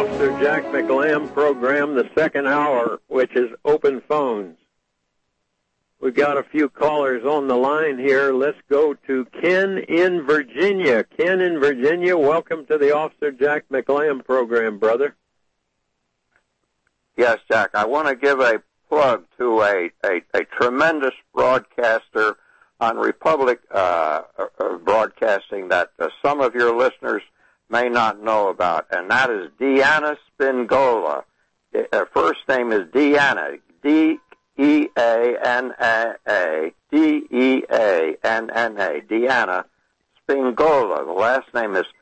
Officer Jack McLam program, the second hour, which is open phones. We've got a few callers on the line here. Let's go to Ken in Virginia. Ken in Virginia, welcome to the Officer Jack McLam program, brother. Yes, Jack, I want to give a plug to a tremendous broadcaster on Republic Broadcasting that some of your listeners may not know about, and that is Deanna Spingola. Her first name is Deanna, D-E-A-N-A-A, D-E-A-N-N-A, Deanna Spingola. The last name is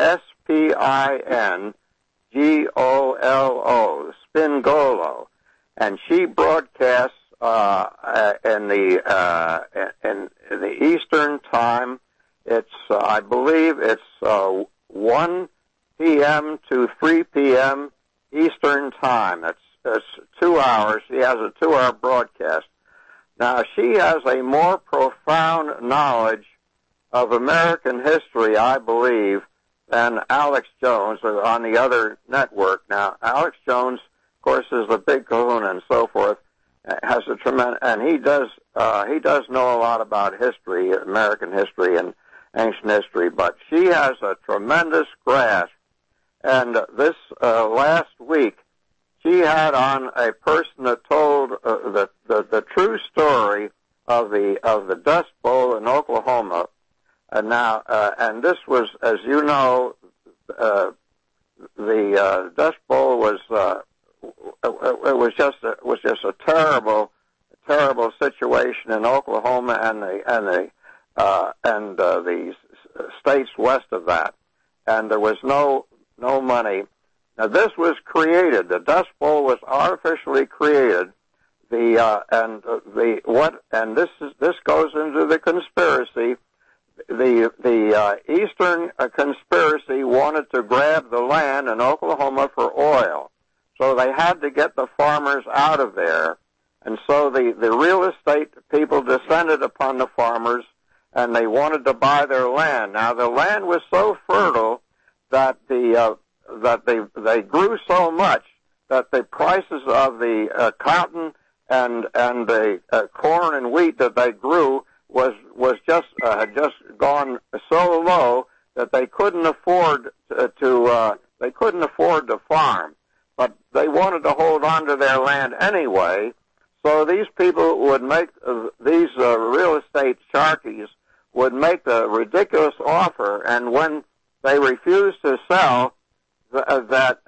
S-P-I-N-G-O-L-O, Spingolo, and she broadcasts in the Eastern Time. It's I believe it's 1 p.m. to 3 p.m. Eastern Time. That's 2 hours. She has a 2-hour broadcast. Now, she has a more profound knowledge of American history, I believe, than Alex Jones on the other network. Now, Alex Jones, of course, is the big kahuna and so forth, has a tremendous, and he does know a lot about history, American history and ancient history, but she has a tremendous grasp. And this last week, she had on a person that told the true story of the Dust Bowl in Oklahoma. And now, and this was, as you know, the Dust Bowl was it was just a terrible situation in Oklahoma and the states west of that, and there was no money. Now this was created. The Dust Bowl was artificially created. This goes into the conspiracy. The Eastern conspiracy wanted to grab the land in Oklahoma for oil, so they had to get the farmers out of there, and so the real estate people descended upon the farmers, and they wanted to buy their land. Now the land was so fertile that they grew so much that the prices of the cotton and the corn and wheat that they grew was just had just gone so low that they couldn't afford to farm, but they wanted to hold on to their land anyway. So these people would make these real estate sharkies would make the ridiculous offer, and when they refused to sell, the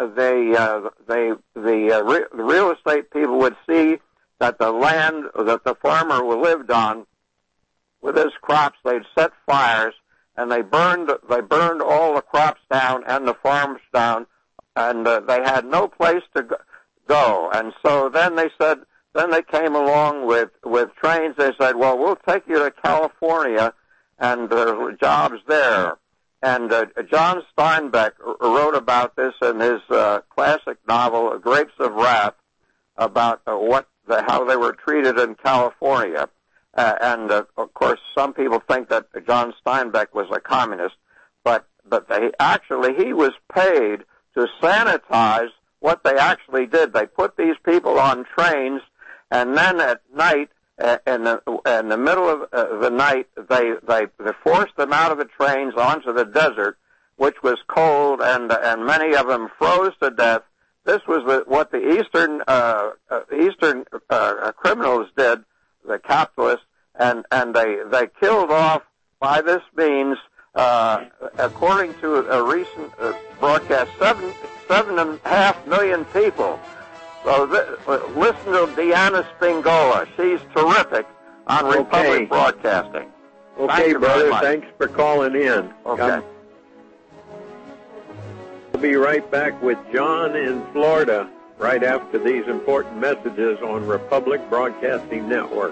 real estate people would see that the land that the farmer lived on with his crops, they'd set fires, and they burned all the crops down and the farms down, and they had no place to go. And so then they came along with trains. They said, well, we'll take you to California, and there are jobs there. And John Steinbeck wrote about this in his classic novel, Grapes of Wrath, about how they were treated in California. And of course, some people think that John Steinbeck was a communist, but he was paid to sanitize what they actually did. They put these people on trains, and then at night, in the middle of the night, they forced them out of the trains onto the desert, which was cold, and many of them froze to death. This was what the Eastern criminals did, the capitalists, and they killed off by this means, according to a recent broadcast, 7.5 million people. So listen to Deanna Spingola. She's terrific on Republic Broadcasting. Okay, brother. Thanks for calling in. Okay. We'll be right back with John in Florida right after these important messages on Republic Broadcasting Network.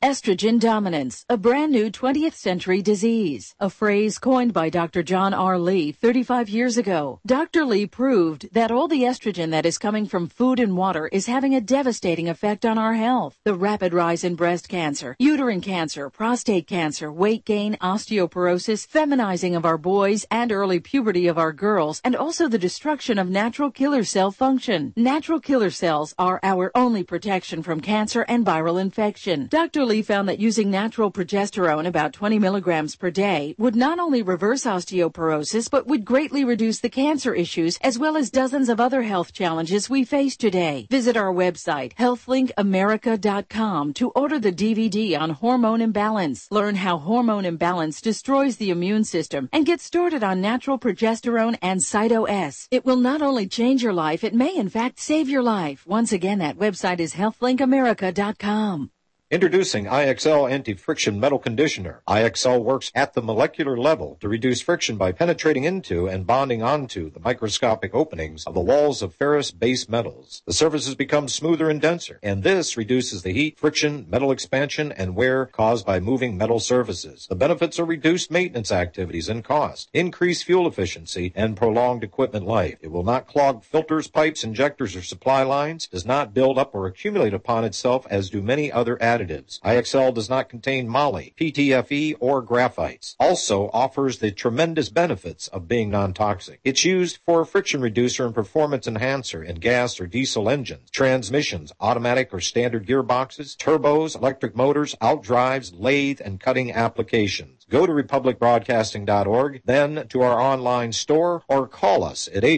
Estrogen dominance, a brand new 20th century disease, a phrase coined by Dr. John R. Lee 35 years ago. Dr. Lee proved that all the estrogen that is coming from food and water is having a devastating effect on our health. The rapid rise in breast cancer, uterine cancer, prostate cancer, weight gain, osteoporosis, feminizing of our boys, and early puberty of our girls, and also the destruction of natural killer cell function. Natural killer cells are our only protection from cancer and viral infection. Dr. Lee found that using natural progesterone, about 20 milligrams per day, would not only reverse osteoporosis, but would greatly reduce the cancer issues as well as dozens of other health challenges we face today. Visit our website, healthlinkamerica.com, to order the DVD on hormone imbalance. Learn how hormone imbalance destroys the immune system and get started on natural progesterone and Cyto-S. It will not only change your life, it may in fact save your life. Once again, that website is healthlinkamerica.com. Introducing IXL Anti-Friction Metal Conditioner. IXL works at the molecular level to reduce friction by penetrating into and bonding onto the microscopic openings of the walls of ferrous base metals. The surfaces become smoother and denser, and this reduces the heat, friction, metal expansion, and wear caused by moving metal surfaces. The benefits are reduced maintenance activities and cost, increased fuel efficiency, and prolonged equipment life. It will not clog filters, pipes, injectors, or supply lines, does not build up or accumulate upon itself as do many other additives. IXL does not contain moly, PTFE, or graphites. Also offers the tremendous benefits of being non-toxic. It's used for a friction reducer and performance enhancer in gas or diesel engines, transmissions, automatic or standard gearboxes, turbos, electric motors, outdrives, lathe, and cutting applications. Go to republicbroadcasting.org, then to our online store, or call us at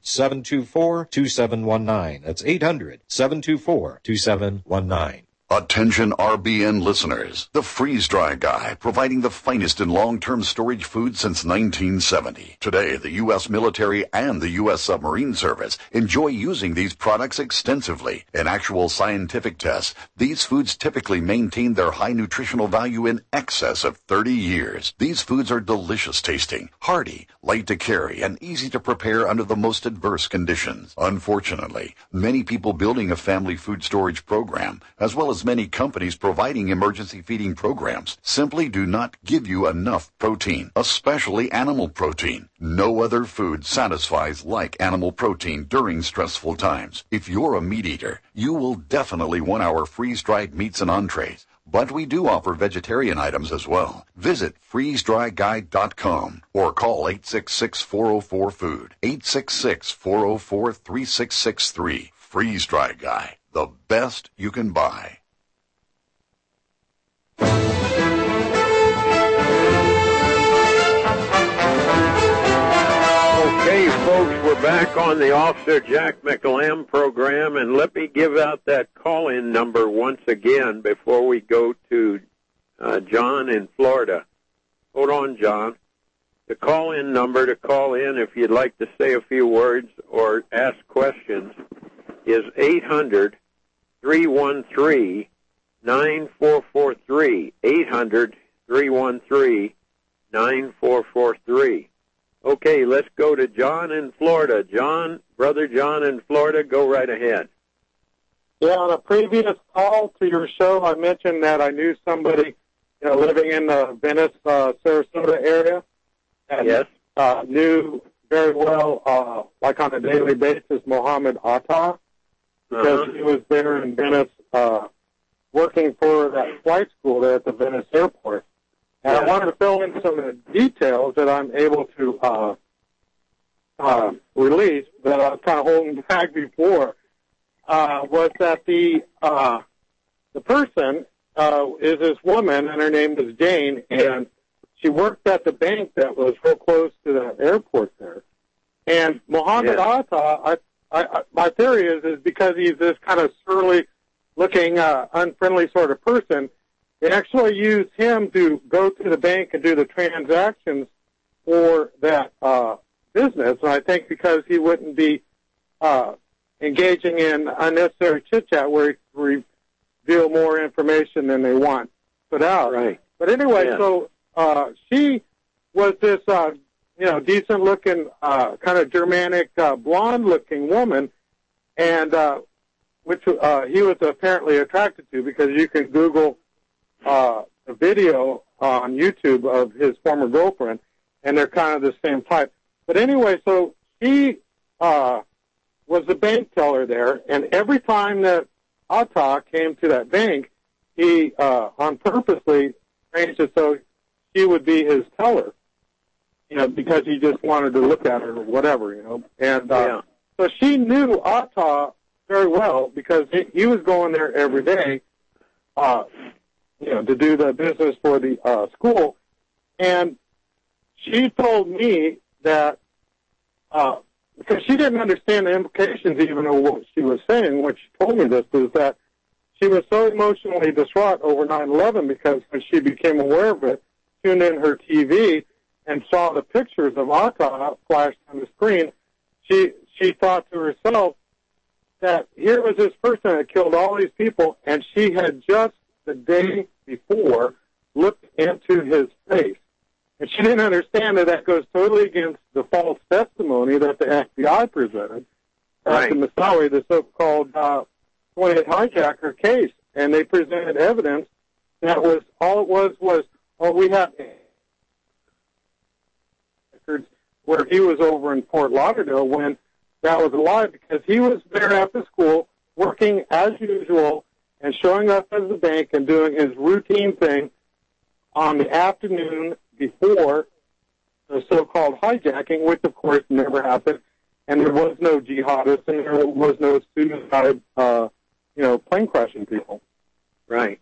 800-724-2719. That's 800-724-2719. Attention RBN listeners. The Freeze Dry Guy, providing the finest in long-term storage food since 1970. Today, the U.S. military and the U.S. submarine service enjoy using these products extensively. In actual scientific tests, these foods typically maintain their high nutritional value in excess of 30 years. These foods are delicious tasting, hearty, light to carry, and easy to prepare under the most adverse conditions. Unfortunately, many people building a family food storage program, as well as many companies providing emergency feeding programs, simply do not give you enough protein, especially animal protein. No other food satisfies like animal protein during stressful times. If you're a meat eater, you will definitely want our freeze-dried meats and entrees. But we do offer vegetarian items as well. Visit freezedryguide.com or call 866-404-FOOD, 866-404-3663. Freeze Dry Guy, the best you can buy. Okay, folks, we're back on the Officer Jack McLam program, and let me give out that call-in number once again before we go to John in Florida. Hold on, John. The call-in number to call in if you'd like to say a few words or ask questions is 800-313-9443, 800-313-9443. Okay, let's go to John in Florida. John, Brother John in Florida, go right ahead. Yeah, on a previous call to your show, I mentioned that I knew somebody, living in the Venice, Sarasota area. And, yes. Knew very well, like on a daily basis, Mohammed Atta, because he was there in Venice, working for that flight school there at the Venice airport. And I wanted to fill in some of the details that I'm able to release that I was kind of holding back before. Was that the person is this woman, and her name is Jane, and she worked at the bank that was real close to the airport there. And Mohammed Atta, my theory is because he's this kind of surly-looking, unfriendly sort of person, they actually used him to go to the bank and do the transactions for that business. And I think because he wouldn't be engaging in unnecessary chit-chat where he could reveal more information than they want put out. Right. But anyway, so she was this, decent-looking, kind of Germanic, blonde-looking woman, and which he was apparently attracted to, because you can Google a video on YouTube of his former girlfriend, and they're kind of the same type. But anyway, so he was the bank teller there, and every time that Atta came to that bank, he on purposely arranged it so she would be his teller, because he just wanted to look at her or whatever, And so she knew Atta very well because he was going there every day, to do the business for the school. And she told me that because she didn't understand the implications even of what she was saying when she told me this, is that she was so emotionally distraught over 9/11 because when she became aware of it, tuned in her TV and saw the pictures of Atta flashed on the screen, she thought to herself that here was this person that killed all these people, and she had just the day before looked into his face. And she didn't understand that goes totally against the false testimony that the FBI presented at the Moussaoui, the so-called 28 hijacker case. And they presented evidence that was, all it was, we have records where he was over in Fort Lauderdale when that was a lie, because he was there at the school working as usual and showing up at the bank and doing his routine thing on the afternoon before the so-called hijacking, which of course never happened, and there was no jihadists and there was no suicide, plane crashing people. Right.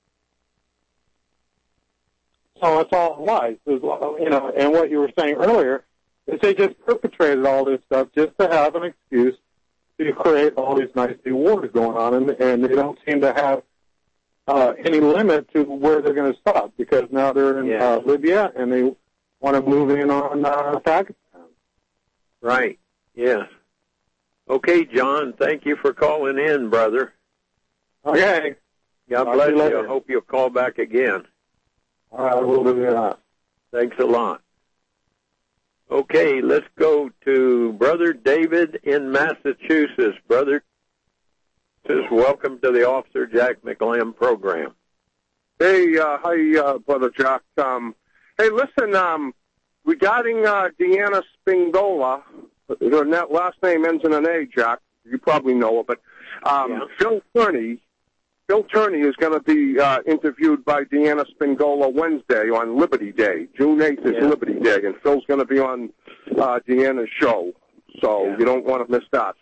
So it's all lies, and what you were saying earlier is they just perpetrated all this stuff just to have an excuse to create all these nice new wars going on, and they don't seem to have any limit to where they're going to stop, because now they're in Libya and they want to move in on Pakistan. Right, yes. Okay, John, thank you for calling in, brother. Okay. God bless you. I hope you'll call back again. All right, we'll do that. Thanks a lot. Okay, let's go to Brother David in Massachusetts. Brother, welcome to the Officer Jack McLam program. Hey, hi, Brother Jack. Hey, listen, regarding Deanna Spingola, her last name ends in an A, Jack. You probably know her, but Phil Turney is going to be interviewed by Deanna Spingola Wednesday on Liberty Day. June 8th is Liberty Day, and Phil's going to be on Deanna's show, so you don't want to miss that.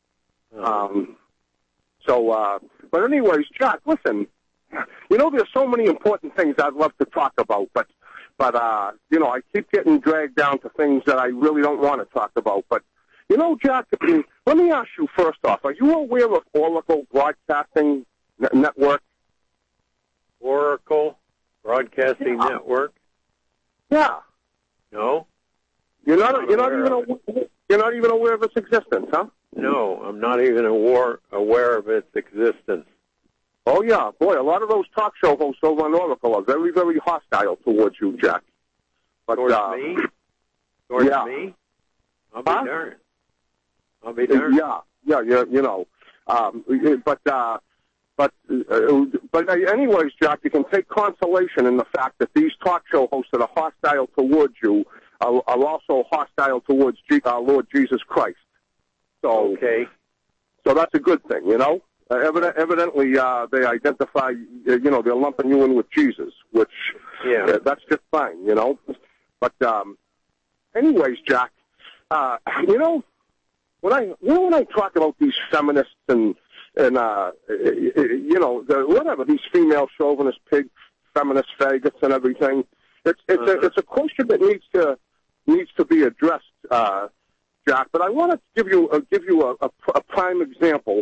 But anyways, Jack, listen, there's so many important things I'd love to talk about, but I keep getting dragged down to things that I really don't want to talk about. But, Jack, let me ask you first off, are you aware of Oracle Broadcasting Network? Oracle Broadcasting Network? Yeah. No? You're not even aware of its existence, huh? No, I'm not even aware of its existence. Oh, yeah. Boy, a lot of those talk show hosts over on Oracle are very, very hostile towards you, Jack. But, towards me? Towards me? I'll be darned. But anyways, Jack, you can take consolation in the fact that these talk show hosts that are hostile towards you are also hostile towards Lord Jesus Christ. So, so that's a good thing, Evidently, they identify, they're lumping you in with Jesus, which that's just fine, But when I talk about these feminists and these female chauvinist pig feminist faggots and everything, it's a question that needs to be addressed, Jack. But I want to give you a prime example.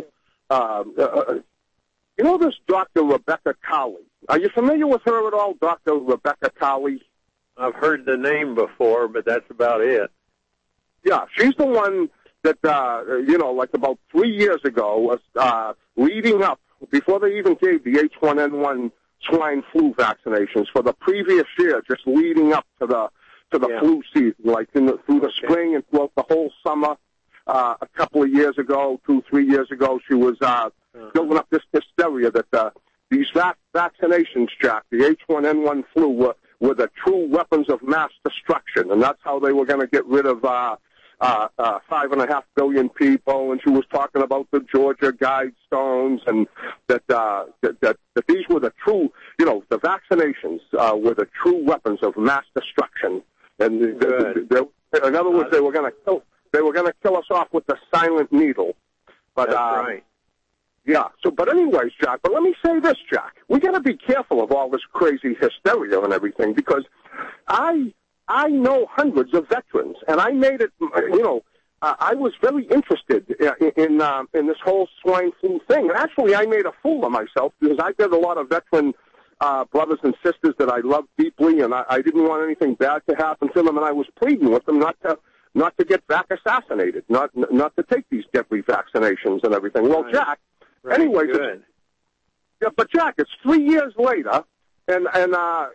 This Dr. Rebecca Cowley. Are you familiar with her at all, Dr. Rebecca Cowley? I've heard the name before, but that's about it. Yeah, she's the one that, like about 3 years ago, leading up, before they even gave the H1N1 swine flu vaccinations, for the previous year, just leading up to the flu season, like through the spring and throughout the whole summer. A couple of years ago, 2-3 years ago, she was building up this hysteria that these vaccinations, Jack, the H1N1 flu, were the true weapons of mass destruction, and that's how they were going to get rid of 5.5 billion people. And she was talking about the Georgia Guidestones, and that these were the true, the vaccinations were the true weapons of mass destruction. And in other words, they were going to kill us off with the silent needle. But that's right. Yeah. So, but anyways, Jack. But let me say this, Jack. We got to be careful of all this crazy hysteria and everything, because I know hundreds of veterans, and I made it. I was very interested in this whole swine flu thing. And actually, I made a fool of myself, because I got a lot of veteran brothers and sisters that I love deeply, and I didn't want anything bad to happen to them, and I was pleading with them not to get back assassinated, not to take these deadly vaccinations and everything. Well, Jack. Right. Anyways, Good. But Jack, it's 3 years later, and I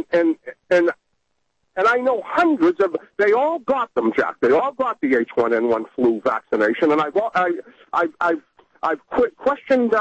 know hundreds of. They all got them, Jack. They all got the H1N1 flu vaccination, and I've questioned,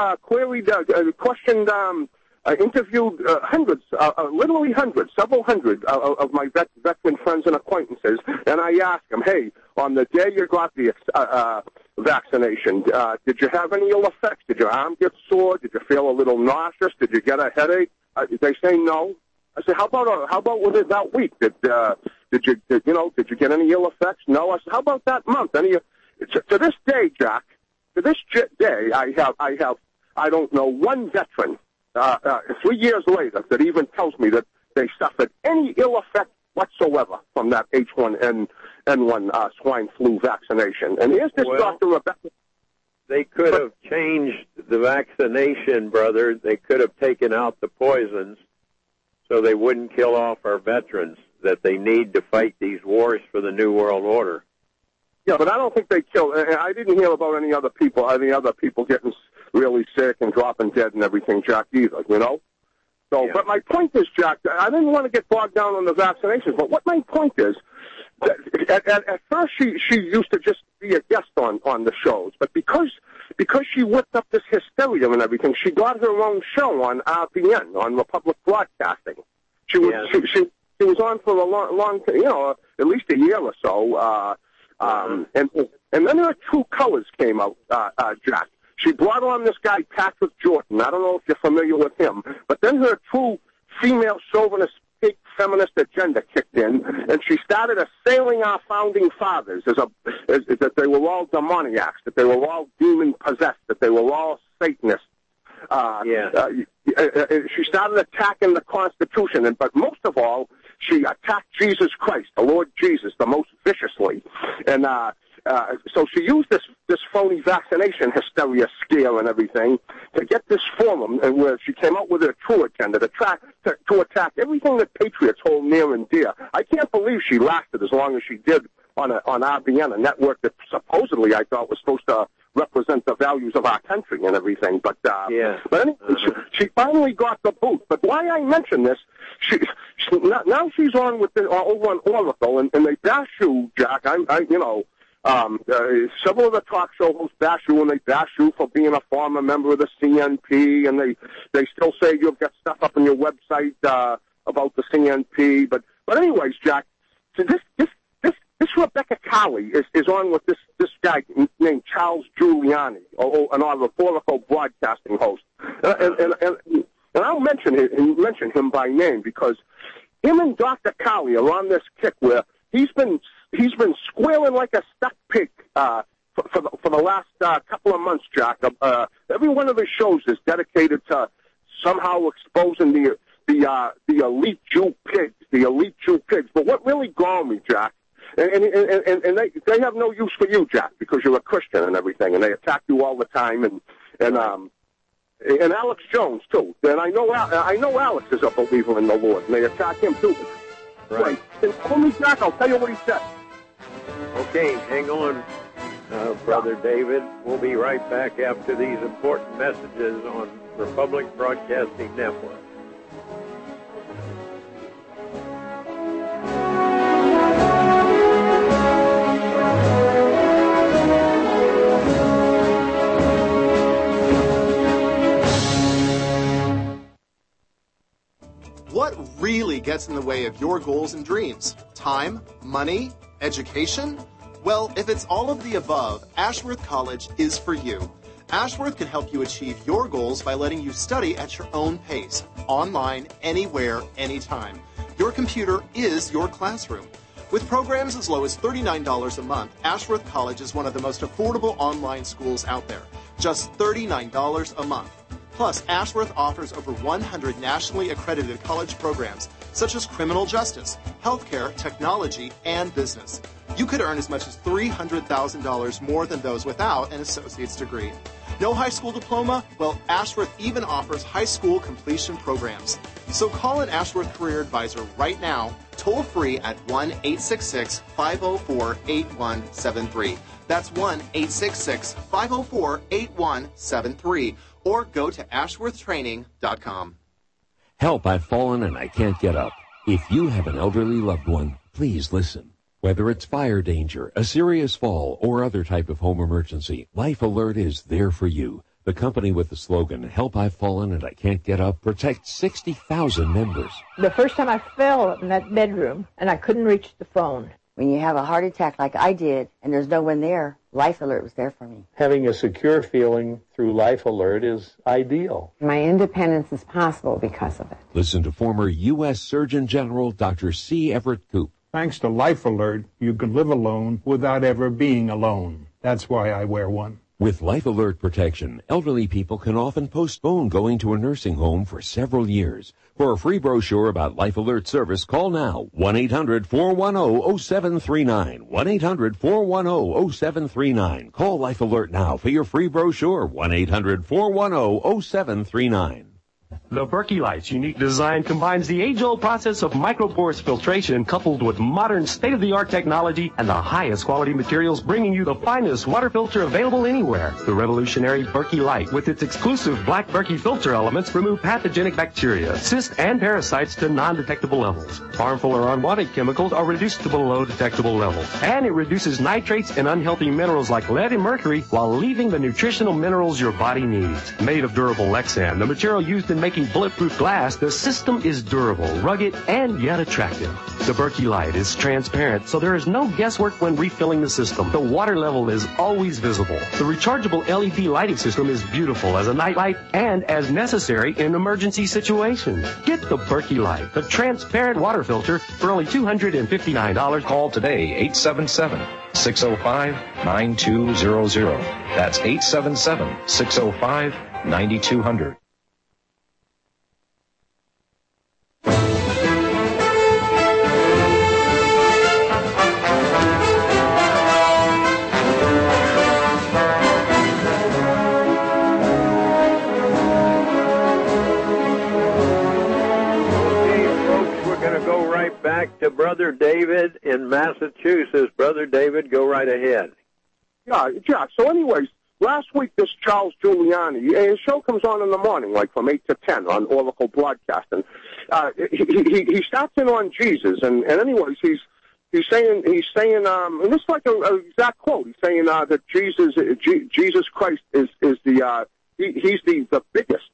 interviewed hundreds, literally hundreds, several hundred of my veteran friends and acquaintances, and I asked them, hey, on the day you got the vaccination, did you have any ill effects? Did your arm get sore? Did you feel a little nauseous? Did you get a headache? They say no. I said, how about within that week? Did you get any ill effects? No. I said, how about that month? To this day, Jack, to this day, I don't know one veteran 3 years later that even tells me that they suffered any ill effect whatsoever from that H1N1 swine flu vaccination. And here's this Dr. Rebecca. They could have changed the vaccination, brother. They could have taken out the poisons so they wouldn't kill off our veterans that they need to fight these wars for the New World Order. Yeah, but I don't think they killed. I didn't hear about any other people getting really sick and dropping dead and everything, Jack, either, So, yeah. But my point is, Jack, I didn't want to get bogged down on the vaccinations, but what my point is, at first she used to just be a guest on the shows, but because she whipped up this hysteria and everything, she got her own show on RBN, on Republic Broadcasting. She was on for a long at least a year or so, and then her true colors came out, Jack. She brought on this guy, Patrick Jordan. I don't know if you're familiar with him, but then her true female chauvinist, big feminist agenda kicked in, and she started assailing our founding fathers that they were all demoniacs, that they were all demon-possessed, that they were all Satanists. She started attacking the Constitution, but most of all, she attacked Jesus Christ, the Lord Jesus, the most viciously. And so she used this phony vaccination hysteria scare and everything to get this forum, where she came out with a true agenda to attack everything that patriots hold near and dear. I can't believe she lasted as long as she did on RBN, a network that supposedly I thought was supposed to represent the values of our country and everything. But anyway, she finally got the boot. But why I mention this, now she's on with over on Oracle, and they bash you, Jack. Several of the talk show hosts bash you, and they bash you for being a former member of the CNP, and they still say you've got stuff up on your website about the CNP. But anyways, Jack, so this Rebecca Colley is on with this guy named Charles Giuliani, an Oracle broadcasting host, and I'll mention him by name because him and Dr. Colley are on this kick where he's been squealing like a stuck pig for the last couple of months, Jack. Every one of his shows is dedicated to somehow exposing the elite Jew pigs. But what really galled me, Jack, and they have no use for you, Jack, because you're a Christian and everything, and they attack you all the time, and Alex Jones too. And I know Alex is a believer in the Lord, and they attack him too. Right. And call me Jack. I'll tell you what he said. Okay, hang on, Brother David. We'll be right back after these important messages on Republic Broadcasting Network. really gets in the way of your goals and dreams? Time, money, education? Well, if it's all of the above, Ashworth College is for you. Ashworth can help you achieve your goals by letting you study at your own pace, online, anywhere, anytime. Your computer is your classroom. With programs as low as $39 a month, Ashworth College is one of the most affordable online schools out there. Just $39 a month. Plus, Ashworth offers over 100 nationally accredited college programs, such as criminal justice, healthcare, technology, and business. You could earn as much as $300,000 more than those without an associate's degree. No high school diploma? Well, Ashworth even offers high school completion programs. So call an Ashworth Career Advisor right now, toll free at 1-866-504-8173. That's 1-866-504-8173. Or go to ashworthtraining.com. Help, I've fallen and I can't get up. If you have an elderly loved one, please listen. Whether it's fire danger, a serious fall, or other type of home emergency, Life Alert is there for you. The company with the slogan, Help, I've fallen and I can't get up, protects 60,000 members. The first time I fell in that bedroom and I couldn't reach the phone. When you have a heart attack like I did and there's no one there, Life Alert was there for me. Having a secure feeling through Life Alert is ideal. My independence is possible because of it. Listen to former U.S. Surgeon General Dr. C. Everett Koop. Thanks to Life Alert, you can live alone without ever being alone. That's why I wear one. With Life Alert protection, elderly people can often postpone going to a nursing home for several years. For a free brochure about Life Alert service, call now, 1-800-410-0739, 1-800-410-0739. Call Life Alert now for your free brochure, 1-800-410-0739. The Berkey Light's unique design combines the age-old process of micropores filtration coupled with modern state-of-the-art technology and the highest quality materials, bringing you the finest water filter available anywhere. The revolutionary Berkey Light, with its exclusive black Berkey filter elements, remove pathogenic bacteria, cysts, and parasites to non-detectable levels. Harmful or unwanted chemicals are reduced to below detectable levels. And it reduces nitrates and unhealthy minerals like lead and mercury while leaving the nutritional minerals your body needs. Made of durable Lexan, the material used in making bulletproof glass, the system is durable, rugged, and yet attractive. The Berkey Light is transparent, so there is no guesswork when refilling the system. The water level is always visible. The rechargeable LED lighting system is beautiful as a night light and as necessary in emergency situations. Get the Berkey Light, the transparent water filter, for only $259. Call today, 877-605-9200. That's 877-605-9200. Back to Brother David in Massachusetts. Brother David, go right ahead. Yeah, Jack. So anyways, last week this Charles Giuliani, his show comes on in the morning, like from 8 to 10 on Oracle Broadcasting. He starts in on Jesus, and anyways, he's saying, and this is like an exact quote. He's saying that Jesus Christ is the he's the biggest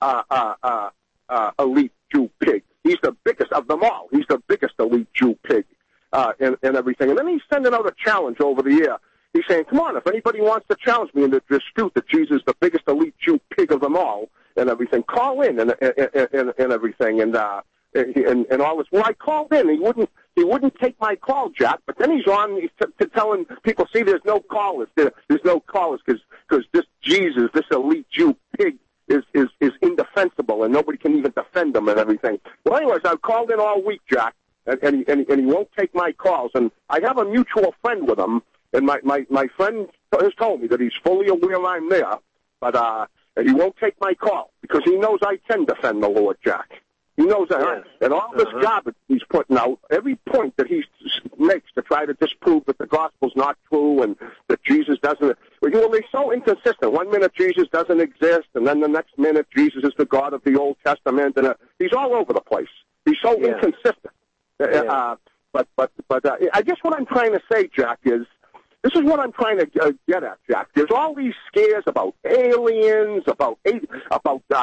elite Jew pig. He's the biggest of them all. He's the biggest elite Jew pig, and everything. And then he's sending out a challenge over the air. He's saying, come on, if anybody wants to challenge me in the dispute that Jesus is the biggest elite Jew pig of them all and everything, call in and everything. And all this. Well, I called in. He wouldn't take my call, Jack. But then he's on to telling people, see, there's no callers. There's no callers because this Jesus, this elite Jew pig, is indefensible, and nobody can even defend him and everything. Well, anyways, I've called in all week, Jack, and he won't take my calls. And I have a mutual friend with him, and my friend has told me that he's fully aware I'm there, but he won't take my call because he knows I can defend the Lord, Jack. He knows that. Yes. And all this garbage he's putting out, every point that he makes to try to disprove that the gospel's not true and that Jesus doesn't. Well, they're so inconsistent. 1 minute Jesus doesn't exist, and then the next minute Jesus is the God of the Old Testament, and he's all over the place. He's so inconsistent. But I guess what I'm trying to say, Jack, is this is what I'm trying to get at, Jack. There's all these scares about aliens, about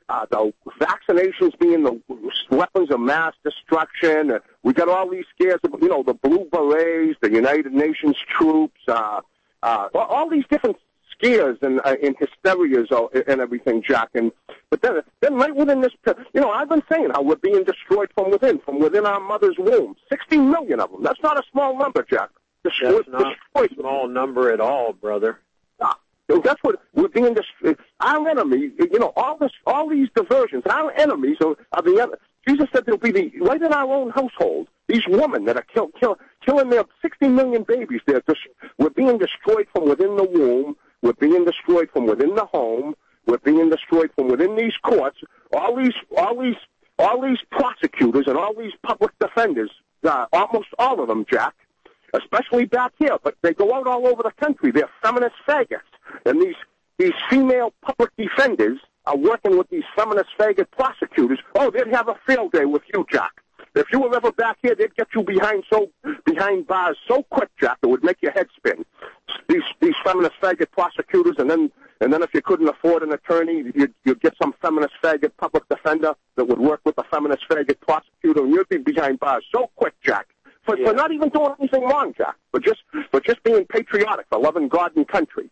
the vaccinations being the weapons of mass destruction. We got all these scares of, the Blue Berets, the United Nations troops, all these different scares and hysterias and everything, Jack. But then right within this, I've been saying how we're being destroyed from within our mother's womb. 60 million of them. That's not a small number, Jack. That's not a small number at all, brother. That's what we're being destroyed. Our enemy, all these diversions. Our enemies are the. Jesus said there'll be right in our own household. These women that are killing their 60 million babies. We're being destroyed from within the womb. We're being destroyed from within the home. We're being destroyed from within these courts. All these prosecutors and all these public defenders. Almost all of them, Jack. Especially back here, but they go out all over the country. They're feminist faggots. And these female public defenders are working with these feminist faggot prosecutors. Oh, they'd have a field day with you, Jack. If you were ever back here, they'd get you behind bars so quick, Jack, it would make your head spin. These feminist faggot prosecutors, and then if you couldn't afford an attorney, you'd get some feminist faggot public defender that would work with the feminist faggot prosecutor, and you'd be behind bars so quick, Jack. For not even doing anything wrong, Jack, but just being patriotic, for loving God and country.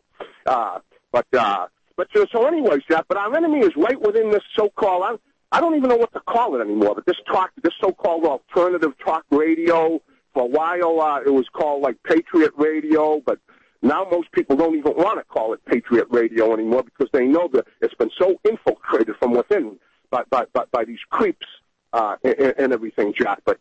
So anyways, Jack, but our enemy is right within this so-called, I don't even know what to call it anymore, but this so-called alternative talk radio. For a while, it was called like Patriot Radio, but now most people don't even want to call it Patriot Radio anymore because they know that it's been so infiltrated from within by these creeps and everything, Jack. But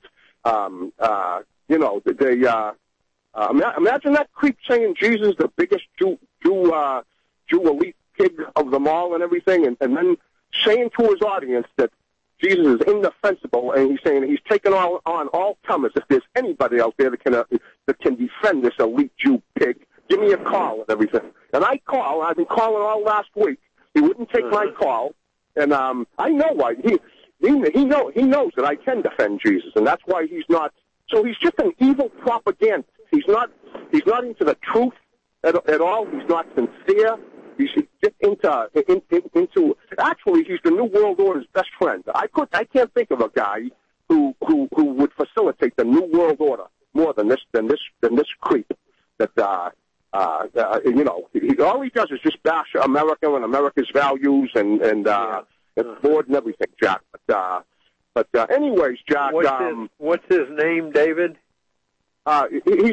imagine that creep saying Jesus the biggest Jew elite pig of them all and everything, and then saying to his audience that Jesus is indefensible, and he's saying he's taken on all comers. If there's anybody out there that can defend this elite Jew pig, give me a call and everything. And I've been calling all last week. He wouldn't take my call, and I know why. He knows that I can defend Jesus, and that's why he's not. So he's just an evil propagandist. He's not into the truth at all. He's not sincere. He's just into. Actually, he's the New World Order's best friend. I can't think of a guy who would facilitate the New World Order more than this creep. That all he does is just bash America and America's values and board and everything, Jack. But anyways, Jack. What's his name, David? I've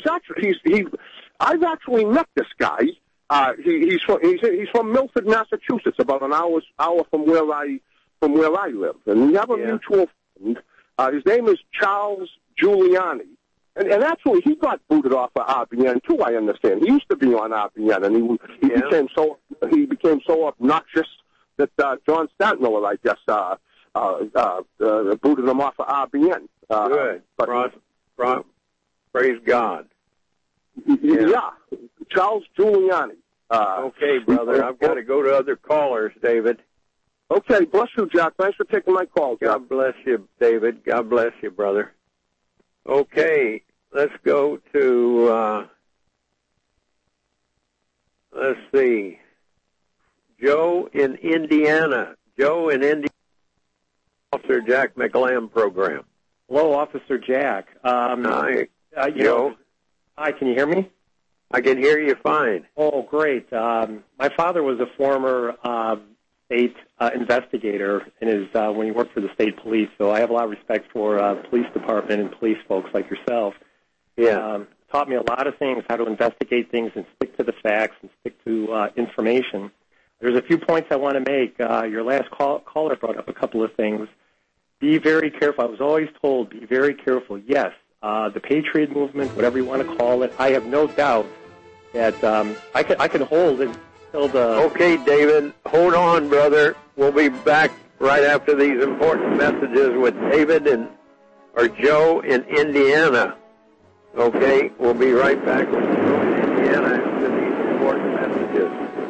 actually met this guy. He's from Milford, Massachusetts, about an hour from where I live, and we have a mutual friend. His name is Charles Giuliani, and actually he got booted off of RBN too. I understand. He used to be on RBN, and he became so obnoxious that John Stantmiller, I guess, booted him off of RBN. Good. Praise God. Yeah. Charles Giuliani. Okay, brother. I've got to go to other callers, David. Okay. Bless you, Jack. Thanks for taking my call, Jack. God bless you, David. God bless you, brother. Okay. Let's go to, let's see. Joe in Indiana. Officer Jack McLam program. Hello, Officer Jack. Hi, Joe. Hi, can you hear me? I can hear you fine. Oh, great. My father was a former state investigator when he worked for the state police, so I have a lot of respect for police department and police folks like yourself. Yeah. Taught me a lot of things, how to investigate things and stick to the facts and stick to information. There's a few points I want to make. Your last caller brought up a couple of things. Be very careful. I was always told, be very careful. Yes, the Patriot movement, whatever you want to call it, I have no doubt that I can hold until the... Okay, David, hold on, brother. We'll be back right after these important messages with David or Joe in Indiana. Okay, we'll be right back with Joe in Indiana after these important messages.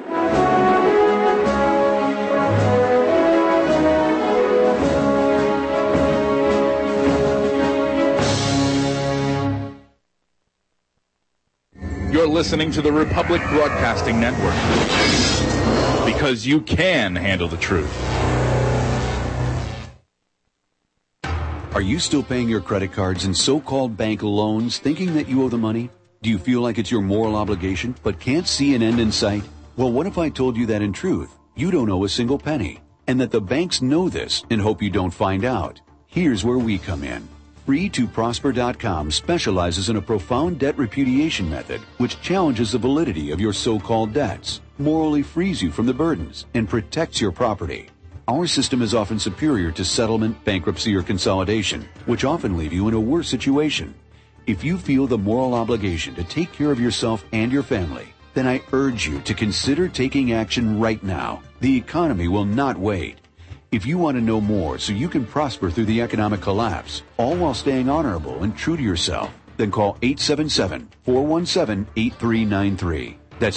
You're listening to the Republic Broadcasting Network, because you can handle the truth. Are you still paying your credit cards and so-called bank loans thinking that you owe the money? Do you feel like it's your moral obligation but can't see an end in sight? Well, what if I told you that in truth, you don't owe a single penny, and that the banks know this and hope you don't find out? Here's where we come in. Free2Prosper.com specializes in a profound debt repudiation method which challenges the validity of your so-called debts, morally frees you from the burdens, and protects your property. Our system is often superior to settlement, bankruptcy, or consolidation, which often leave you in a worse situation. If you feel the moral obligation to take care of yourself and your family, then I urge you to consider taking action right now. The economy will not wait. If you want to know more so you can prosper through the economic collapse, all while staying honorable and true to yourself, then call 877-417-8393. That's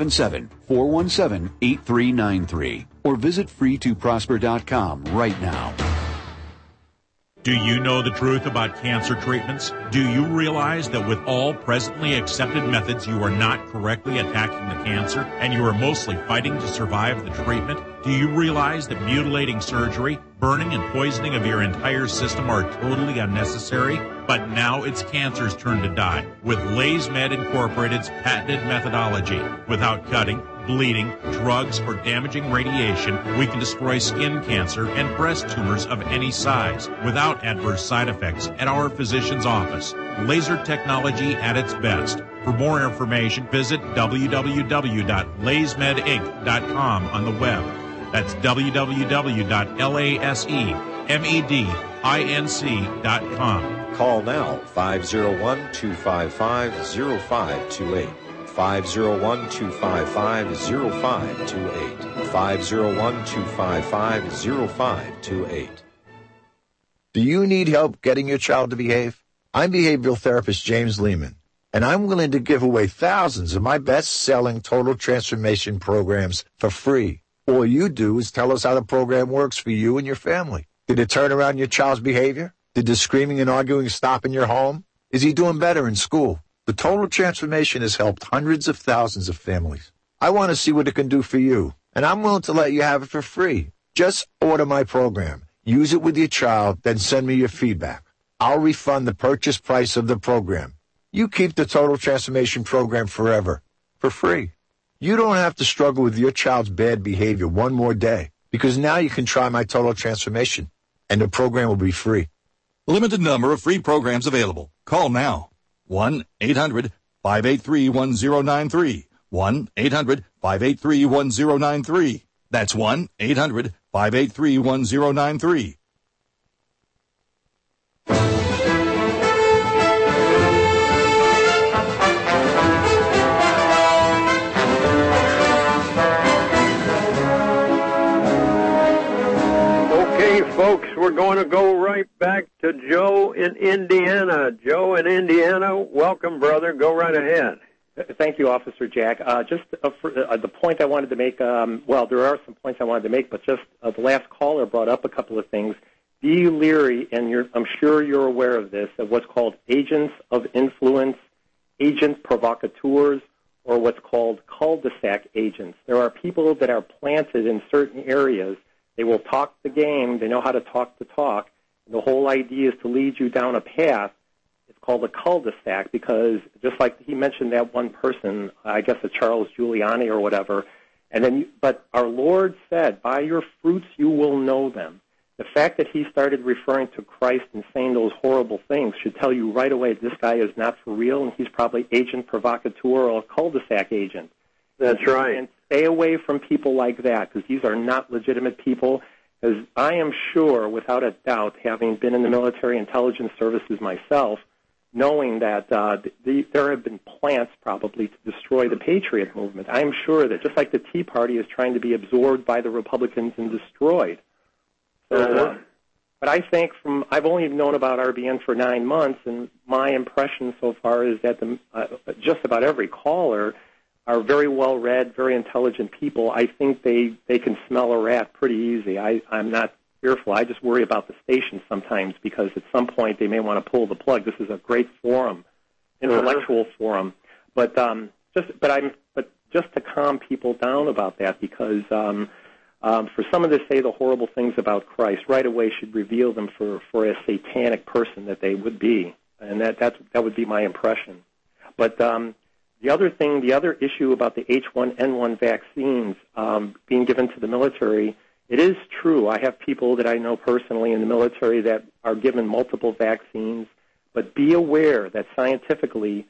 877-417-8393. Or visit free2prosper.com right now. Do you know the truth about cancer treatments? Do you realize that with all presently accepted methods, you are not correctly attacking the cancer and you are mostly fighting to survive the treatment? Do you realize that mutilating surgery, burning and poisoning of your entire system are totally unnecessary? But now it's cancer's turn to die with LaysMed Incorporated's patented methodology. Without cutting, bleeding, drugs, or damaging radiation, we can destroy skin cancer and breast tumors of any size without adverse side effects at our physician's office. Laser technology at its best. For more information, visit www.laysmedinc.com on the web. That's www.laysmedinc.com. Call now, 501-255-0528. 501-255-0528. 501-255-0528. Do you need help getting your child to behave? I'm behavioral therapist James Lehman, and I'm willing to give away thousands of my best-selling total transformation programs for free. All you do is tell us how the program works for you and your family. Did it turn around your child's behavior? Did the screaming and arguing stop in your home? Is he doing better in school? The total transformation has helped hundreds of thousands of families. I want to see what it can do for you, and I'm willing to let you have it for free. Just order my program, use it with your child, then send me your feedback. I'll refund the purchase price of the program. You keep the total transformation program forever, for free. You don't have to struggle with your child's bad behavior one more day, because now you can try my total transformation, and the program will be free. Limited number of free programs available. Call now. 1-800-583-1093. 1-800-583-1093. That's 1-800-583-1093. Okay, folks, we're going to go right back to Joe in Indiana. Joe in Indiana, welcome, brother. Go right ahead. Thank you, Officer Jack. Just for, the point I wanted to make, well, there are some points I wanted to make, but just the last caller brought up a couple of things. Be leery, and I'm sure you're aware of this, of what's called agents of influence, agent provocateurs, or what's called cul-de-sac agents. There are people that are planted in certain areas. They will talk the game. They know how to talk the talk. The whole idea is to lead you down a path. It's called a cul-de-sac because just like he mentioned that one person, I guess a Charles Giuliani or whatever, and then but our Lord said, by your fruits you will know them. The fact that he started referring to Christ and saying those horrible things should tell you right away this guy is not for real, and he's probably agent provocateur or a cul-de-sac agent. That's right. And stay away from people like that because these are not legitimate people. Because I am sure, without a doubt, having been in the military intelligence services myself, knowing that there have been plans probably to destroy the Patriot movement. I'm sure that just like the Tea Party is trying to be absorbed by the Republicans and destroyed. So, but I think I've only known about RBN for 9 months, and my impression so far is that just about every caller are very well-read, very intelligent people. I think they can smell a rat pretty easy. I'm not fearful. I just worry about the station sometimes because at some point they may want to pull the plug. This is a great forum, intellectual forum, but just to calm people down about that because For someone to say the horrible things about Christ right away should reveal them for a satanic person that they would be, and that would be my impression. But the other issue about the H1N1 vaccines being given to the military, it is true. I have people that I know personally in the military that are given multiple vaccines, but be aware that scientifically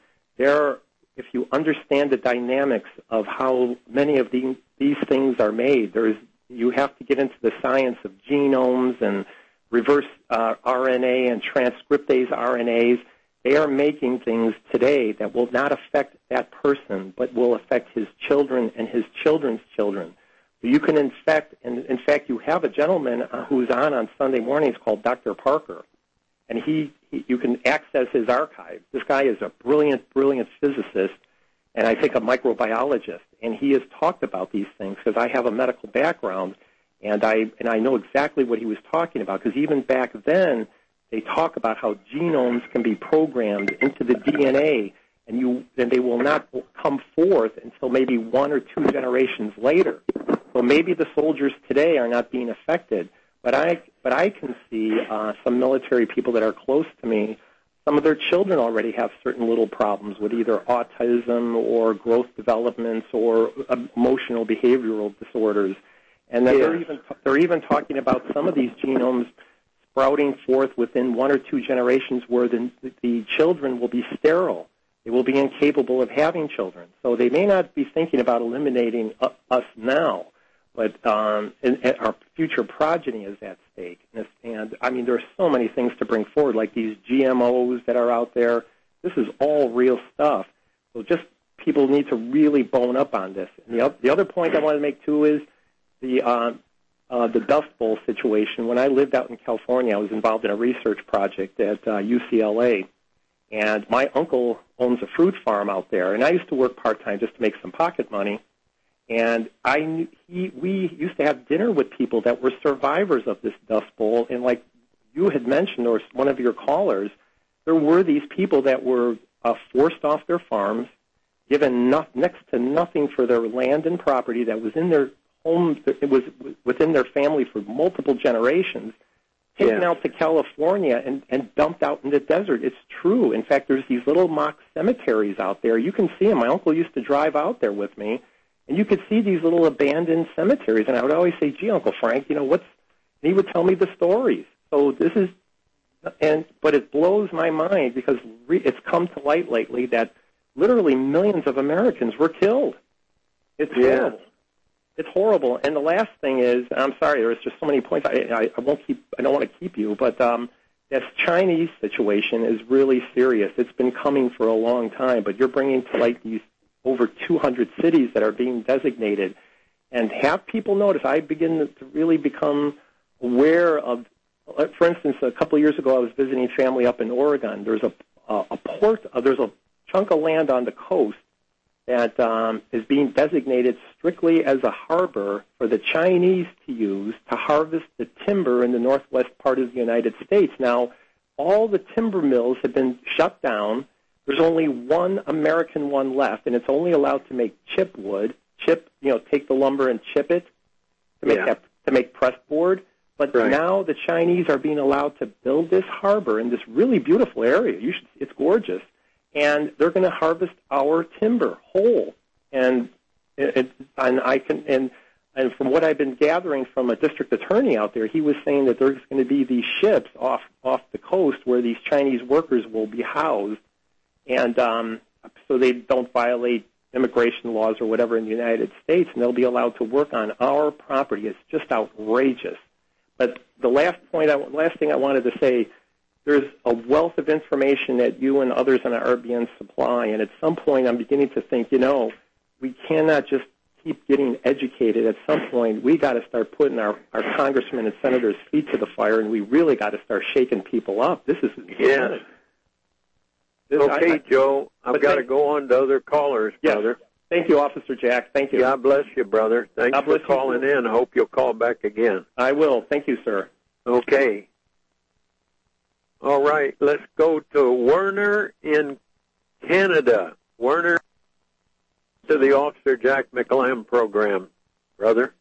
if you understand the dynamics of how many of these things are made, you have to get into the science of genomes and reverse RNA and transcriptase RNAs. They are making things today that will not affect that person, but will affect his children and his children's children. So you can infect, and in fact, you have a gentleman who's on Sunday mornings called Dr. Parker, and you can access his archive. This guy is a brilliant, brilliant physicist, and I think a microbiologist, and he has talked about these things because I have a medical background, and I know exactly what he was talking about, because even back then, they talk about how genomes can be programmed into the DNA, and they will not come forth until maybe 1 or 2 generations later. So maybe the soldiers today are not being affected, but I can see some military people that are close to me. Some of their children already have certain little problems with either autism or growth developments or emotional behavioral disorders, and they're even talking about some of these genomes sprouting forth within 1 or 2 generations where the children will be sterile. They will be incapable of having children. So they may not be thinking about eliminating us now, but our future progeny is at stake. And I mean, there are so many things to bring forward, like these GMOs that are out there. This is all real stuff. So just people need to really bone up on this. And the other point I want to make, too, is the Dust Bowl situation. When I lived out in California, I was involved in a research project at UCLA, and my uncle owns a fruit farm out there, and I used to work part-time just to make some pocket money, and we used to have dinner with people that were survivors of this Dust Bowl, and like you had mentioned, or one of your callers, there were these people that were forced off their farms, given next to nothing for their land and property that was in their home, it was within their family for multiple generations, taken out to California and dumped out in the desert. It's true. In fact, there's these little mock cemeteries out there. You can see them. My uncle used to drive out there with me, and you could see these little abandoned cemeteries. And I would always say, gee, Uncle Frank, and he would tell me the stories. So but it blows my mind because it's come to light lately that literally millions of Americans were killed. It's horrible. It's horrible. And the last thing is, I'm sorry, there's just so many points. I don't want to keep you, but this Chinese situation is really serious. It's been coming for a long time, but you're bringing to light these over 200 cities that are being designated. And have people notice, I begin to really become aware of, for instance, a couple of years ago I was visiting family up in Oregon. There's there's a chunk of land on the coast that is being designated strictly as a harbor for the Chinese to use to harvest the timber in the northwest part of the United States. Now, all the timber mills have been shut down. There's only one American one left, and it's only allowed to make chip wood. Take the lumber and chip it to make pressed board. But now the Chinese are being allowed to build this harbor in this really beautiful area. It's gorgeous. And they're going to harvest our timber whole. And from what I've been gathering from a district attorney out there, he was saying that there's going to be these ships off the coast where these Chinese workers will be housed, and so they don't violate immigration laws or whatever in the United States, and they'll be allowed to work on our property. It's just outrageous. But the last thing I wanted to say, there's a wealth of information that you and others on RBN supply, and at some point I'm beginning to think, we cannot just keep getting educated. At some point, we got to start putting our congressmen and senators' feet to the fire, and we really got to start shaking people up. This is Okay, Joe, I've got to go on to other callers, brother. Thank you, Officer Jack. Thank you. God bless you, brother. Thanks for calling in. I hope you'll call back again. I will. Thank you, sir. Okay. All right, let's go to Werner in Canada. Werner, to the Officer Jack McLam program. Brother?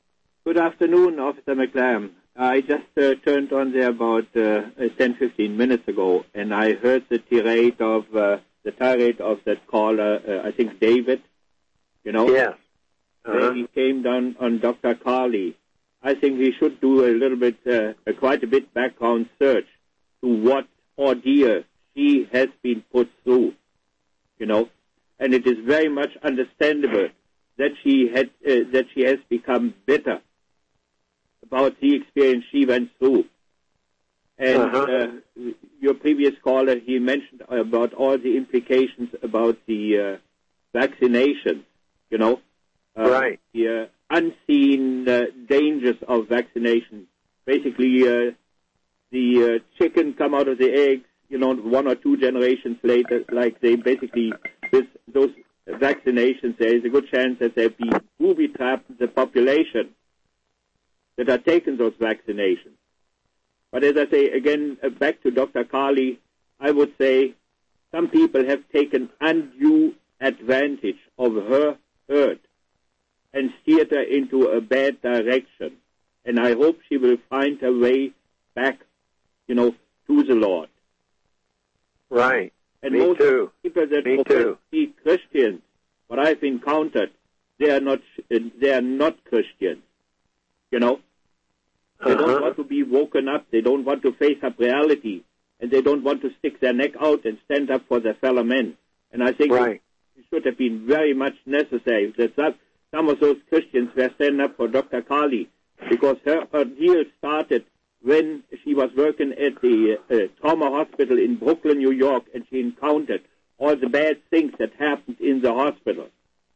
Good afternoon, Officer McLam. I just turned on there about 10, 15 minutes ago, and I heard the tirade of that caller, I think David, Yes. Then he came down on Dr. Carly. I think he should do a little bit, quite a bit background search to what ordeal she has been put through, and it is very much understandable that she has become bitter about the experience she went through. And your previous caller, he mentioned about all the implications about the vaccinations, right. The unseen dangers of vaccination. Basically, the chicken come out of the eggs, 1 or 2 generations later, like they basically, with those vaccinations, there is a good chance that there be booby-trapped the population that are taking those vaccinations. But as I say, again, back to Dr. Carly, I would say some people have taken undue advantage of her hurt and steered her into a bad direction. And I hope she will find her way back, to the Lord. Right. And Me most too. people that Me profess too. to be Christians, what I've encountered, they are not Christians. They don't want to be woken up. They don't want to face up reality, and they don't want to stick their neck out and stand up for their fellow men. And I think it should have been very much necessary that some of those Christians were standing up for Dr. Carly, because her ordeal started when she was working at the trauma hospital in Brooklyn, New York, and she encountered all the bad things that happened in the hospital.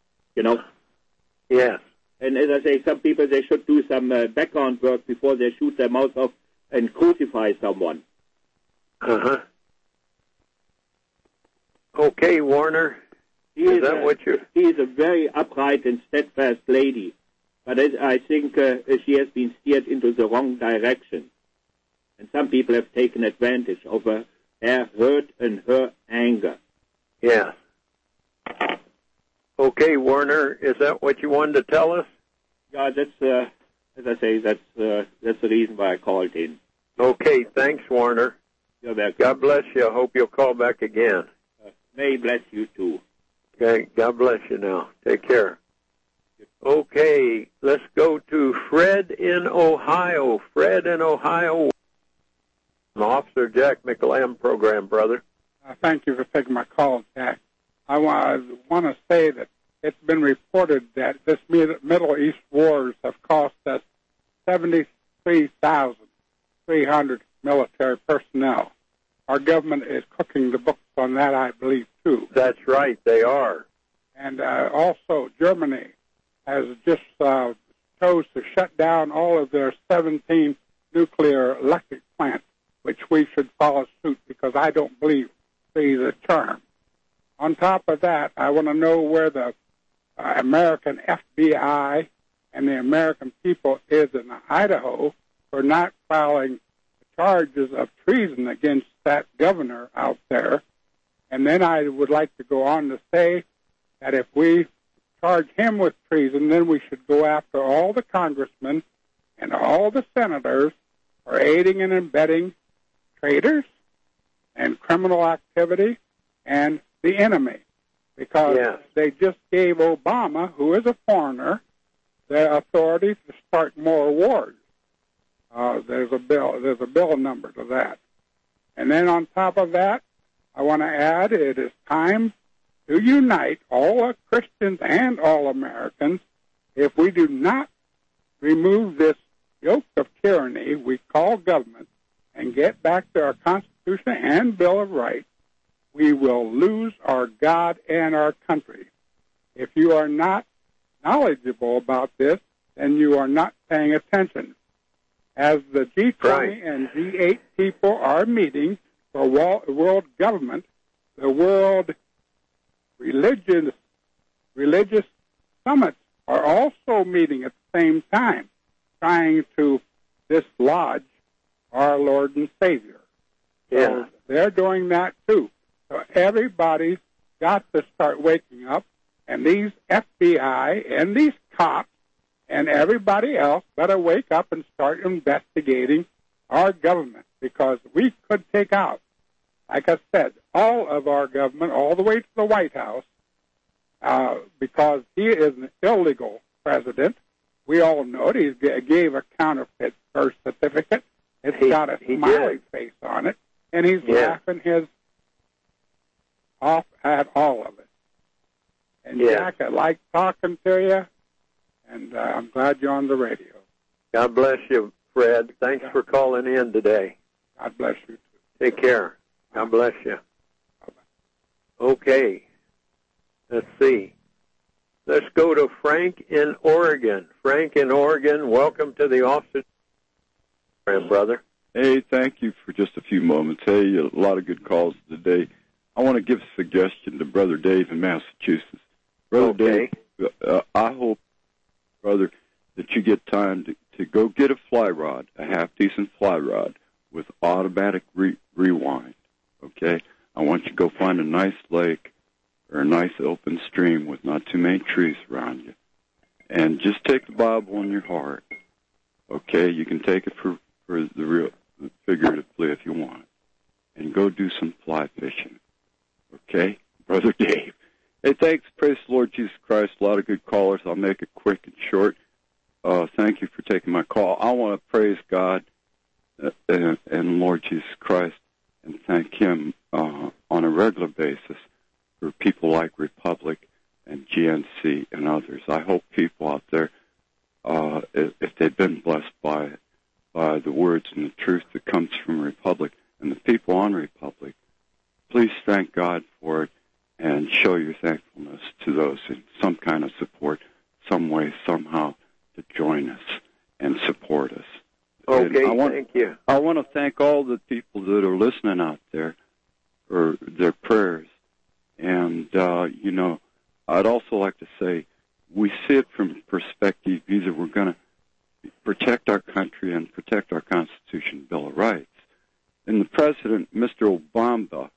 Yes. And as I say, some people, they should do some background work before they shoot their mouth off and crucify someone. Okay, Warner. She is a very upright and steadfast lady, but I think she has been steered into the wrong direction. And some people have taken advantage of her hurt and her anger. Yeah. Okay, Warner, is that what you wanted to tell us? Yeah, that's, as I say, that's the reason why I called in. Okay, thanks, Warner. You're welcome. God bless you. I hope you'll call back again. May bless you, too. Okay, God bless you now. Take care. Okay, let's go to Fred in Ohio. Fred in Ohio. Officer Jack McLam program, brother. Thank you for taking my call, Jack. I want to say that it's been reported that this Middle East wars have cost us 73,300 military personnel. Our government is cooking the books on that, I believe, too. That's right, they are. And also, Germany has just chose to shut down all of their 17 nuclear electric plants, which we should follow suit because I don't believe the term. On top of that, I want to know where the American FBI and the American people is in Idaho for not filing charges of treason against that governor out there. And then I would like to go on to say that if we charge him with treason, then we should go after all the congressmen and all the senators for aiding and abetting traitors and criminal activity and the enemy, because they just gave Obama, who is a foreigner, the authority to start more wars. There's a bill number to that. And then on top of that, I want to add it is time to unite all Christians and all Americans. If we do not remove this yoke of tyranny we call government and get back to our Constitution and Bill of Rights, we will lose our God and our country. If you are not knowledgeable about this, then you are not paying attention. As the G20 and G8 people are meeting for world government, the world religious summits are also meeting at the same time, trying to dislodge our Lord and Savior. So they're doing that too. So everybody's got to start waking up, and these FBI and these cops And everybody else better wake up and start investigating our government, because we could take out, like I said, all of our government all the way to the White House, because he is an illegal president. We all know it. He gave a counterfeit birth certificate. It's got a smiley face on it, and he's laughing his off at all of it. And Jack, I like talking to you, and I'm glad you're on the radio. God bless you, Fred. Thanks for calling in today. God bless you, too. Take care. God bless you. Okay. Let's see. Let's go to Frank in Oregon. Frank in Oregon, welcome to the office, brother. Hey, thank you for just a few moments. Hey, a lot of good calls today. I want to give a suggestion to Brother Dave in Massachusetts. Brother Dave, I hope, brother, that you get time to go get a fly rod, a half-decent fly rod with automatic rewind, okay? I want you to go find a nice lake or a nice open stream with not too many trees around you, and just take the Bible in your heart, okay? You can take it for the real, figuratively if you want, and go do some fly fishing, okay? Brother Dave. Hey, thanks. Praise the Lord Jesus Christ. A lot of good callers. I'll make it quick and short. Thank you for taking my call. I want to praise God and Lord Jesus Christ and thank Him on a regular basis for people like Republic and GNC and others. I hope people out there, if they've been blessed by the words and the truth that comes from Republic and the people on Republic, please thank God for it and show your thankfulness to those in some kind of support, some way, somehow, to join us and support us. Okay, thank you. I want to thank all the people that are listening out there for their prayers. And, I'd also like to say we see it from the perspective either we're going to protect our country and protect our Constitution, Bill of Rights. And the President, Mr. Obama,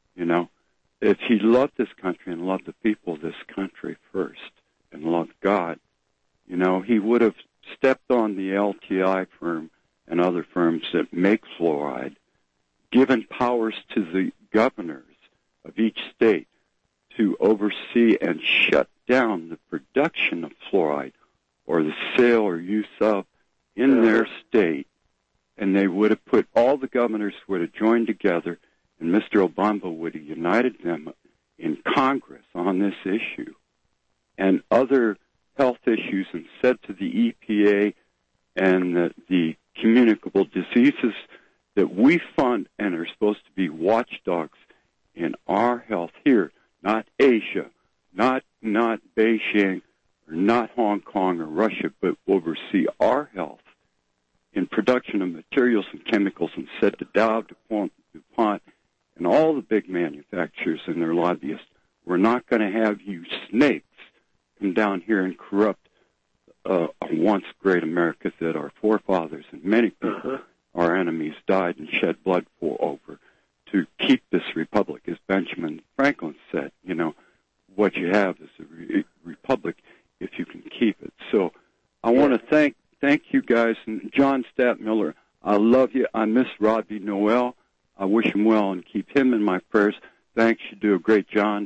if he loved this country and loved the people of this country first and loved God, he would have stepped on the LTI firm and other firms that make fluoride, given powers to the governors of each state to oversee and shut down the production of fluoride or the sale or use of in their state. And they would have put, all the governors would have joined together, and Mr. Obama would have united them in Congress on this issue and other health issues and said to the EPA and the communicable diseases that we fund and are supposed to be watchdogs in our health here, not Asia, not Beijing, or not Hong Kong or Russia, but oversee our health in production of materials and chemicals, and said to Dow, DuPont, and all the big manufacturers and their lobbyists, we're not going to have you snakes come down here and corrupt a once great America that our forefathers and many people, our enemies, died and shed blood for over to keep this republic. As Benjamin Franklin said, what you have is a republic if you can keep it. So I want to thank you guys. And John Stadtmiller, I love you. I miss Robbie Noel. I wish him well and keep him in my prayers. Thanks. You do a great job,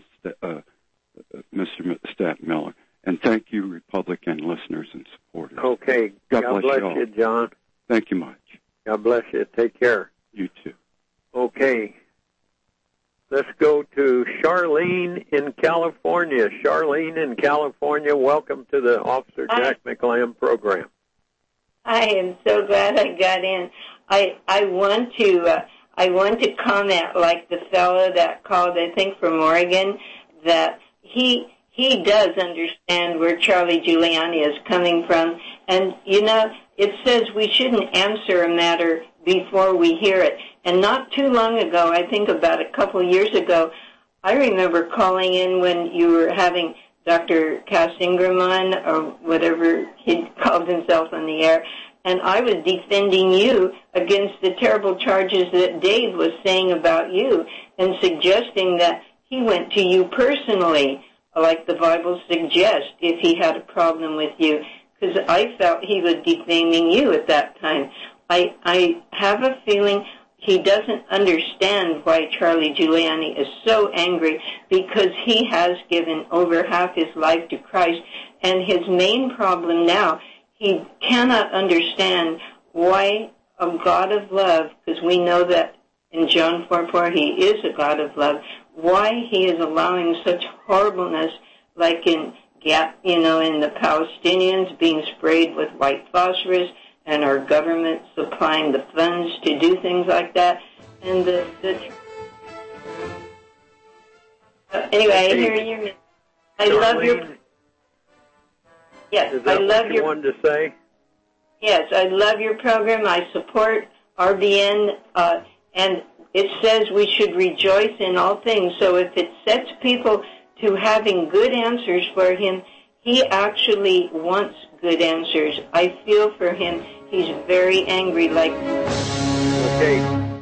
Mr. Stadtmiller. And thank you, Republican listeners and supporters. Okay. God bless you, John. Thank you much. God bless you. Take care. You too. Okay. Let's go to Charlene in California. Charlene in California, welcome to the Officer Jack McLam program. I am so glad I got in. I want to comment like the fellow that called, I think from Oregon, that he does understand where Charlie Giuliani is coming from. And, it says we shouldn't answer a matter before we hear it. And not too long ago, I think about a couple of years ago, I remember calling in when you were having Dr. Cass Ingram on, or whatever he called himself on the air, and I was defending you against the terrible charges that Dave was saying about you and suggesting that he went to you personally, like the Bible suggests, if he had a problem with you. because I felt he was defaming you at that time. I have a feeling he doesn't understand why Charlie Giuliani is so angry, because he has given over half his life to Christ, and his main problem now, he cannot understand why a God of love, because we know that in John 4:4 he is a God of love, why he is allowing such horribleness, like in the Palestinians being sprayed with white phosphorus, and our government supplying the funds to do things like that. And anyway, I hear you. I love your. Yes, is that I love what you your. wanted to say? Yes, I love your program. I support RBN, and it says we should rejoice in all things. So if it sets people to having good answers for him, he actually wants good answers. I feel for him. He's very angry, like... Okay.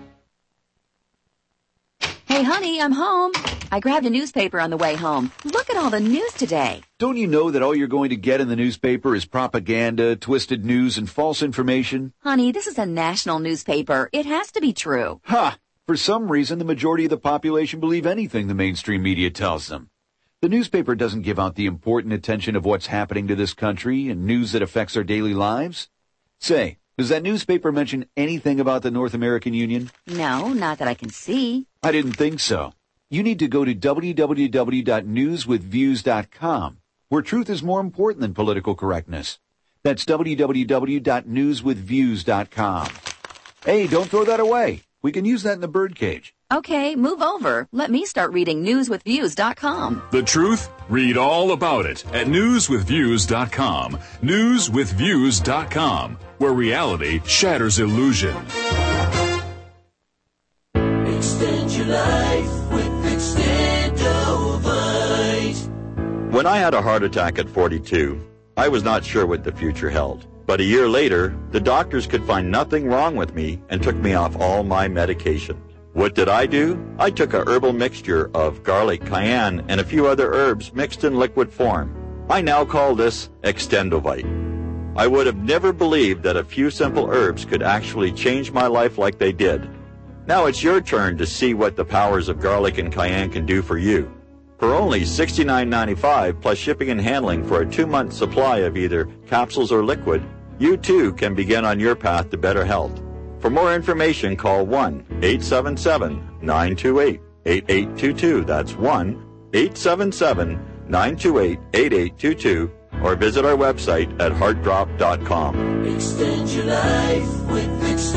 Hey, honey, I'm home. I grabbed a newspaper on the way home. Look at all the news today. Don't you know that all you're going to get in the newspaper is propaganda, twisted news, and false information? Honey, this is a national newspaper. It has to be true. Ha! For some reason, the majority of the population believe anything the mainstream media tells them. The newspaper doesn't give out the important attention of what's happening to this country and news that affects our daily lives. Say, does that newspaper mention anything about the North American Union? No, not that I can see. I didn't think so. You need to go to www.newswithviews.com, where truth is more important than political correctness. That's www.newswithviews.com. Hey, don't throw that away. We can use that in the birdcage. Okay, move over. Let me start reading newswithviews.com. The truth? Read all about it at newswithviews.com. Newswithviews.com, where reality shatters illusion. Extend your life with Extendovite. When I had a heart attack at 42, I was not sure what the future held. But a year later, the doctors could find nothing wrong with me and took me off all my medication. What did I do? I took a herbal mixture of garlic, cayenne, and a few other herbs mixed in liquid form. I now call this Extendovite. I would have never believed that a few simple herbs could actually change my life like they did. Now it's your turn to see what the powers of garlic and cayenne can do for you. For only $69.95 plus shipping and handling for a 2-month supply of either capsules or liquid, you too can begin on your path to better health. For more information, call 1-877-928-8822. That's 1-877-928-8822. Or visit our website at heartdrop.com. Extend your life with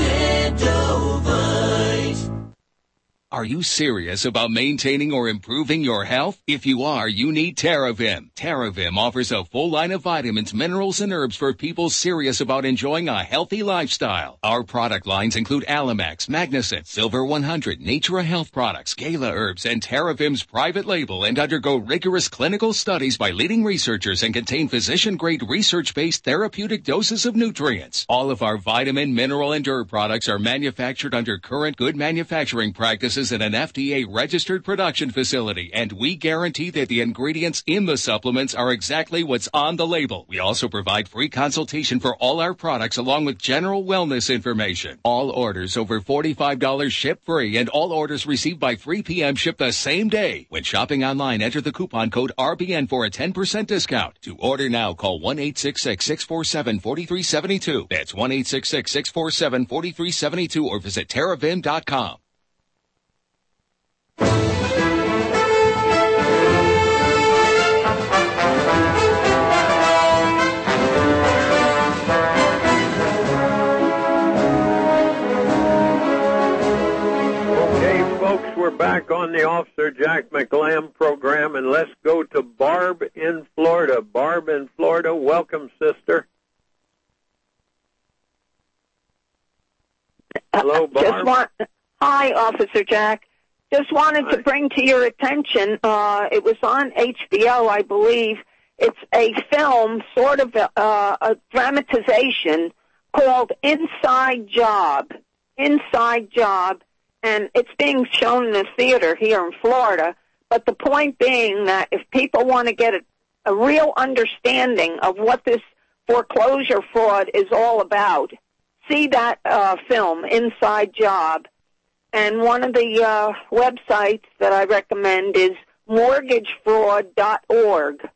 Extendovite. Are you serious about maintaining or improving your health? If you are, you need TerraVim. TerraVim offers a full line of vitamins, minerals, and herbs for people serious about enjoying a healthy lifestyle. Our product lines include Alamax, Magnicet, Silver 100, Natura Health Products, Gala Herbs, and TerraVim's private label, and undergo rigorous clinical studies by leading researchers and contain physician-grade research-based therapeutic doses of nutrients. All of our vitamin, mineral, and herb products are manufactured under current good manufacturing practices in an FDA-registered production facility, and we guarantee that the ingredients in the supplements are exactly what's on the label. We also provide free consultation for all our products along with general wellness information. All orders over $45 ship free, and all orders received by 3 p.m. ship the same day. When shopping online, enter the coupon code RBN for a 10% discount. To order now, call 1-866-647-4372. That's 1-866-647-4372 or visit TerraVim.com. We're back on the Officer Jack McLam program, and let's go to Barb in Florida. Barb in Florida, welcome, sister. Hello, Barb. Hi, Officer Jack. Just wanted to bring to your attention, it was on HBO, I believe. It's a film, sort of a dramatization called Inside Job. Inside Job. And it's being shown in a theater here in Florida. But the point being that if people want to get a real understanding of what this foreclosure fraud is all about. See that film, Inside Job. And one of the websites that I recommend is mortgagefraud.org.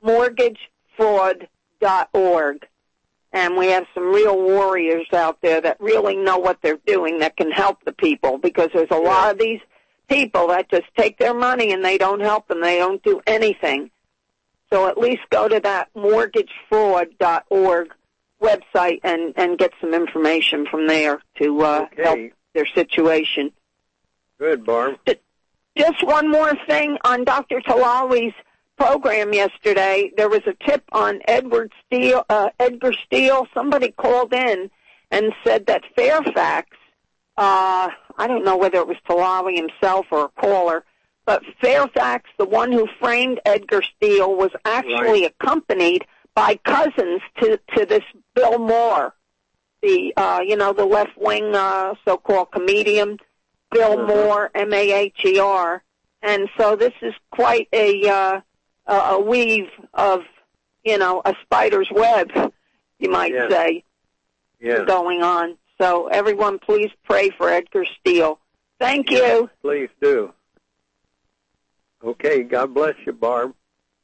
Mortgagefraud.org. And we have some real warriors out there that really know what they're doing that can help the people, because there's a lot of these people that just take their money and they don't help them. They don't do anything. So at least go to that mortgagefraud.org website and get some information from there to help their situation. Good, Barb. Just one more thing on Dr. Talawi's program yesterday. There was a tip on Edgar Steele. Somebody called in and said that Fairfax, I don't know whether it was Talawi himself or a caller, but Fairfax, the one who framed Edgar Steele, was actually accompanied by cousins to this Bill Maher, the the left-wing so-called comedian, Bill Maher, Maher. And so this is quite a weave of, a spider's web, you might say, going on. So everyone, please pray for Edgar Steele. Thank you. Please do. Okay, God bless you, Barb.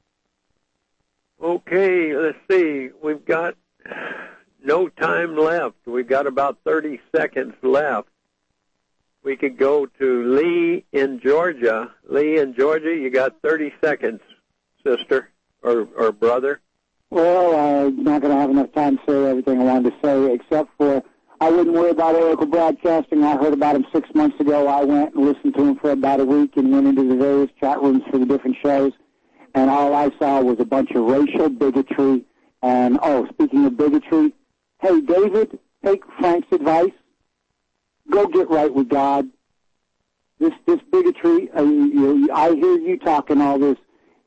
Okay, let's see. We've got no time left. We've got about 30 seconds left. We could go to Lee in Georgia. Lee in Georgia, you got 30 seconds, sister or brother. Well, I'm not going to have enough time to say everything I wanted to say, except for I wouldn't worry about Oracle Broadcasting. I heard about him 6 months ago. I went and listened to him for about a week and went into the various chat rooms for the different shows, and all I saw was a bunch of racial bigotry. And, speaking of bigotry, hey, David, take Frank's advice. Go get right with God. This bigotry, I hear you talking all this,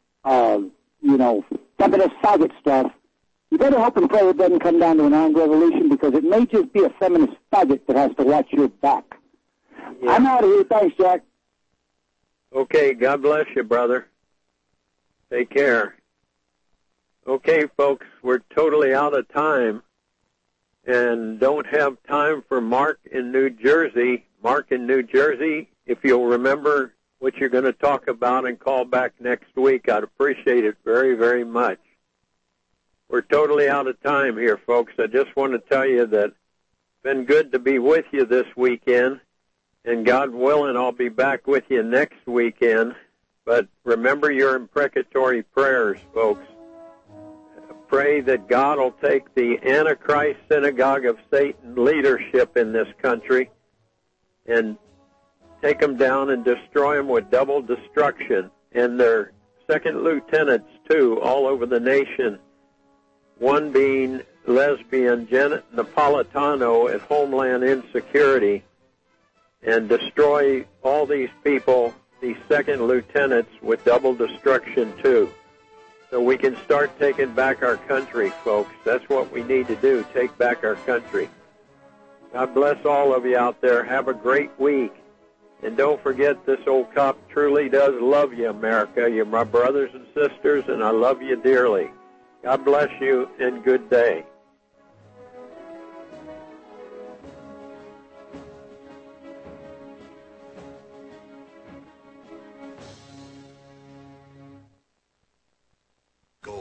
feminist faggot stuff. You better hope and pray it doesn't come down to an armed revolution, because it may just be a feminist faggot that has to watch your back. Yeah. I'm out of here. Thanks, Jack. Okay, God bless you, brother. Take care. Okay, folks, we're totally out of time and don't have time for Mark in New Jersey. Mark in New Jersey, if you'll remember what you're going to talk about and call back next week, I'd appreciate it very, very much. We're totally out of time here, folks. I just want to tell you that it's been good to be with you this weekend, and God willing, I'll be back with you next weekend. But remember your imprecatory prayers, folks. Pray that God will take the Antichrist synagogue of Satan leadership in this country and take them down and destroy them with double destruction, and their second lieutenants, too, all over the nation. One being lesbian Janet Napolitano at Homeland Insecurity, and destroy all these people, these second lieutenants, with double destruction, too. So we can start taking back our country, folks. That's what we need to do, take back our country. God bless all of you out there. Have a great week. And don't forget, this old cop truly does love you, America. You're my brothers and sisters, and I love you dearly. God bless you, and good day.